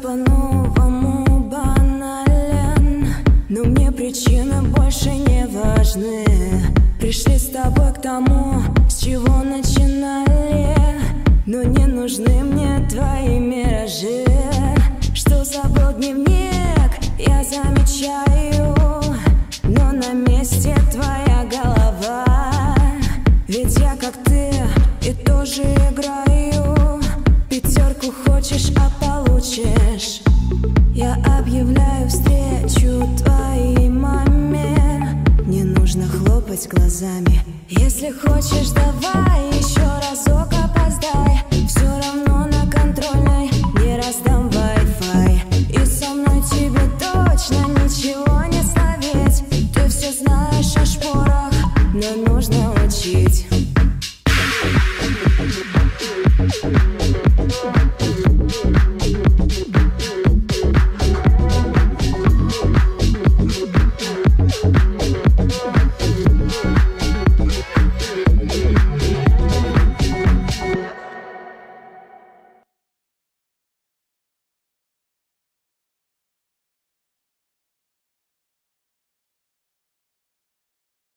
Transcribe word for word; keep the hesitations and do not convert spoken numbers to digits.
по-новому банален, но мне причины больше не важны. Пришли с тобой к тому, с чего начинали, но не нужны мне твои миражи. Что забыл дневник, я замечаю, но на месте твоя голова. Ведь я как ты и тоже играю. Пятерку хочешь, а получишь. Я объявляю встречу твоей маме. Не нужно хлопать глазами. Если хочешь, давай еще